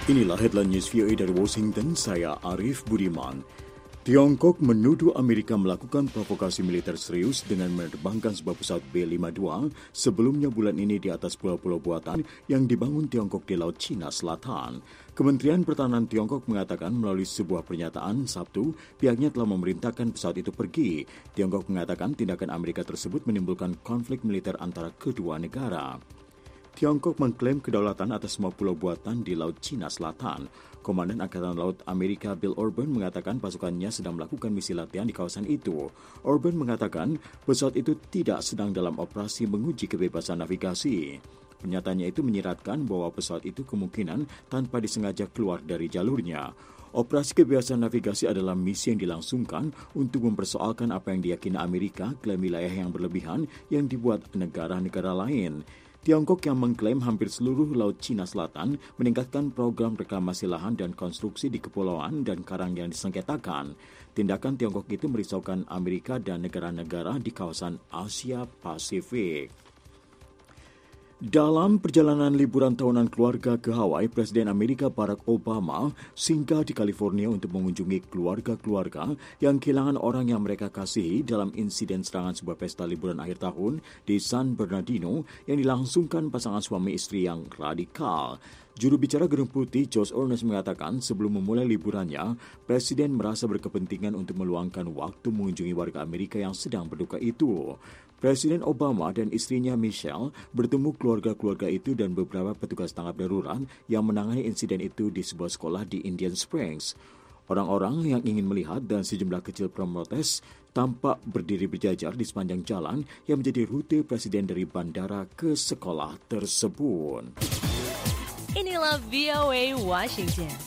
Inilah headline news VOA dari Washington, saya Arif Budiman. Tiongkok menuduh Amerika melakukan provokasi militer serius dengan menerbangkan sebuah pesawat B-52 sebelumnya bulan ini di atas pulau-pulau buatan yang dibangun Tiongkok di Laut Cina Selatan. Kementerian Pertahanan Tiongkok mengatakan melalui sebuah pernyataan Sabtu, pihaknya telah memerintahkan pesawat itu pergi. Tiongkok mengatakan tindakan Amerika tersebut menimbulkan konflik militer antara kedua negara. Tiongkok mengklaim kedaulatan atas semua pulau buatan di Laut Cina Selatan. Komandan Angkatan Laut Amerika Bill Orban mengatakan pasukannya sedang melakukan misi latihan di kawasan itu. Orban mengatakan pesawat itu tidak sedang dalam operasi menguji kebebasan navigasi. Pernyataannya itu menyiratkan bahwa pesawat itu kemungkinan tanpa disengaja keluar dari jalurnya. Operasi kebebasan navigasi adalah misi yang dilangsungkan untuk mempersoalkan apa yang diyakini Amerika klaim wilayah yang berlebihan yang dibuat negara-negara lain. Tiongkok yang mengklaim hampir seluruh Laut Cina Selatan meningkatkan program reklamasi lahan dan konstruksi di kepulauan dan karang yang disengketakan. Tindakan Tiongkok itu merisaukan Amerika dan negara-negara di kawasan Asia Pasifik. Dalam perjalanan liburan tahunan keluarga ke Hawaii, Presiden Amerika Barack Obama singgah di California untuk mengunjungi keluarga-keluarga yang kehilangan orang yang mereka kasihi dalam insiden serangan sebuah pesta liburan akhir tahun di San Bernardino yang dilangsungkan pasangan suami istri yang radikal. Juru bicara Gedung Putih, Josh Earnest, mengatakan sebelum memulai liburannya, Presiden merasa berkepentingan untuk meluangkan waktu mengunjungi warga Amerika yang sedang berduka itu. Presiden Obama dan istrinya Michelle bertemu keluarga-keluarga itu dan beberapa petugas tanggap darurat yang menangani insiden itu di sebuah sekolah di Indian Springs. Orang-orang yang ingin melihat dan sejumlah kecil promotes tampak berdiri berjajar di sepanjang jalan yang menjadi rute Presiden dari bandara ke sekolah tersebut. Inilah VOA Washington.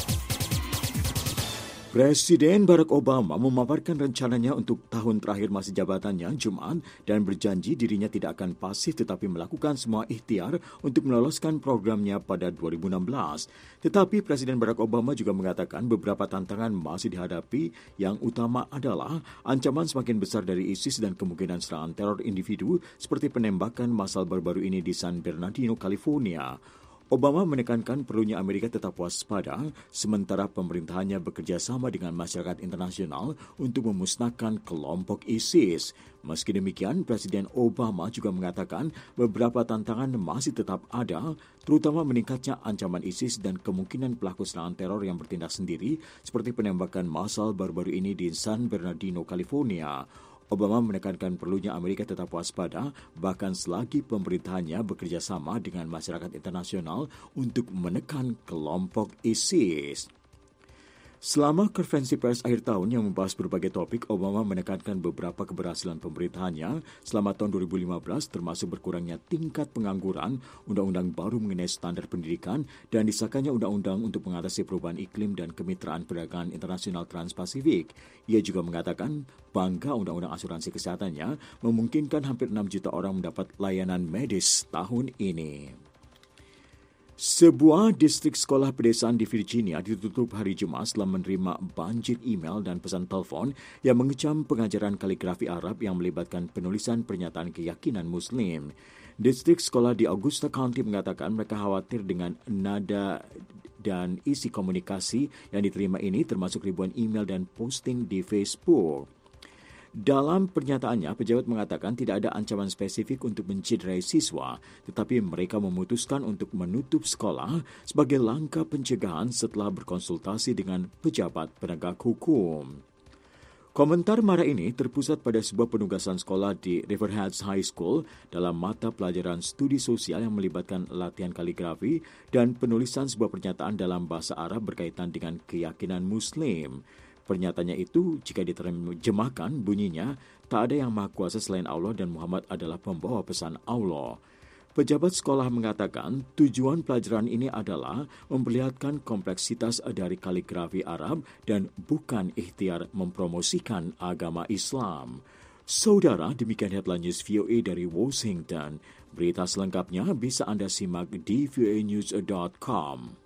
Presiden Barack Obama memaparkan rencananya untuk tahun terakhir masa jabatannya Jumat dan berjanji dirinya tidak akan pasif tetapi melakukan semua ikhtiar untuk meloloskan programnya pada 2016. Tetapi Presiden Barack Obama juga mengatakan beberapa tantangan masih dihadapi, yang utama adalah ancaman semakin besar dari ISIS dan kemungkinan serangan teror individu seperti penembakan massal baru-baru ini di San Bernardino, California. Obama menekankan perlunya Amerika tetap waspada, sementara pemerintahannya bekerja sama dengan masyarakat internasional untuk memusnahkan kelompok ISIS. Meski demikian, Presiden Obama juga mengatakan beberapa tantangan masih tetap ada, terutama meningkatnya ancaman ISIS dan kemungkinan pelaku serangan teror yang bertindak sendiri, seperti penembakan massal baru-baru ini di San Bernardino, California. Obama menekankan perlunya Amerika tetap waspada, bahkan selagi pemerintahannya bekerja sama dengan masyarakat internasional untuk menekan kelompok ISIS. Selama konferensi pers akhir tahun yang membahas berbagai topik, Obama menekankan beberapa keberhasilan pemerintahannya selama tahun 2015, termasuk berkurangnya tingkat pengangguran, undang-undang baru mengenai standar pendidikan, dan disahkannya undang-undang untuk mengatasi perubahan iklim dan kemitraan perdagangan internasional Trans-Pasifik. Ia juga mengatakan bangga undang-undang asuransi kesehatannya memungkinkan hampir 6 juta orang mendapat layanan medis tahun ini. Sebuah distrik sekolah pedesaan di Virginia ditutup hari Jumat setelah menerima banjir email dan pesan telepon yang mengecam pengajaran kaligrafi Arab yang melibatkan penulisan pernyataan keyakinan Muslim. Distrik sekolah di Augusta County mengatakan mereka khawatir dengan nada dan isi komunikasi yang diterima ini, termasuk ribuan email dan posting di Facebook. Dalam pernyataannya, pejabat mengatakan tidak ada ancaman spesifik untuk mencederai siswa, tetapi mereka memutuskan untuk menutup sekolah sebagai langkah pencegahan setelah berkonsultasi dengan pejabat penegak hukum. Komentar marah ini terpusat pada sebuah penugasan sekolah di Riverheads High School dalam mata pelajaran studi sosial yang melibatkan latihan kaligrafi dan penulisan sebuah pernyataan dalam bahasa Arab berkaitan dengan keyakinan Muslim. Pernyataannya itu, jika diterjemahkan, bunyinya, tak ada yang maha kuasa selain Allah dan Muhammad adalah pembawa pesan Allah. Pejabat sekolah mengatakan tujuan pelajaran ini adalah memperlihatkan kompleksitas dari kaligrafi Arab dan bukan ikhtiar mempromosikan agama Islam. Saudara, demikian headline news VOA dari Washington. Berita selengkapnya bisa Anda simak di voanews.com.